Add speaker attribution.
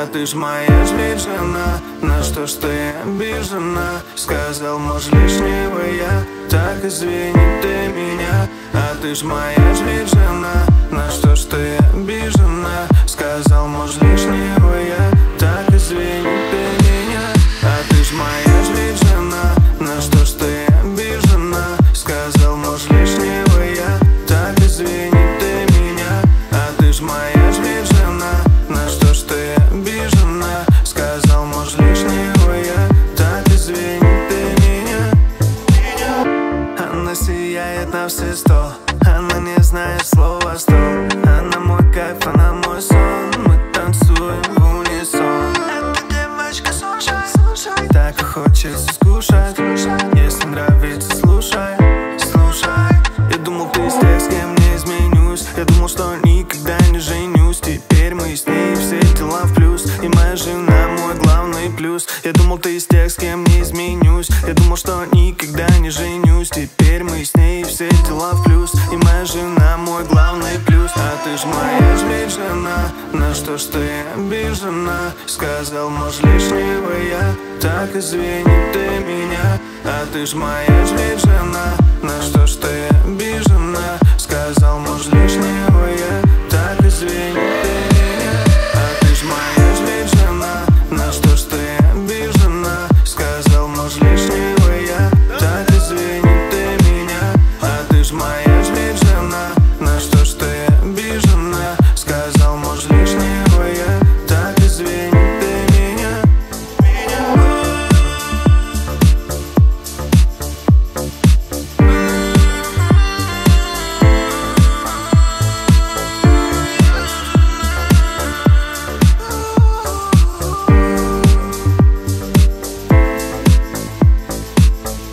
Speaker 1: А ты ж моя жена, на что ж ты обижена? Сказал, может, лишнего я, так извини ты меня. А ты ж моя жена, на что ж ты обижена? Сказал, может, лишнего я, так извини ты меня. А ты ж моя жена, на что ж ты обижена? Сказал, может, лишнего я, так извини ты меня. А ты ж моя жена, на что ж ты обижена? Сказал, может, лишнего я, так извини ты меня. Она сияет на все 100, она не знает слова стоп. Она мой кайф, она мой сон, мы танцуем в унисон. Эта девочка, слушай, так и хочется скушать. Если нравится, слушай. Я думал, ты из тех, с кем не изменюсь. Я думал, что никогда не женюсь. Теперь мы с ней все дела в плюс. И моя жена мой главный плюс. Я думал, ты из тех, с кем не изменюсь. Я думал, что никогда не женюсь. Теперь мы с ней все дела в плюс. И моя жена мой главный плюс. А ты ж моя жена, на что ж ты обижена? Сказал, может, лишнего я, так извини ты меня. А ты ж моя жена, на что ж ты обижена? Сказал, может, лишнего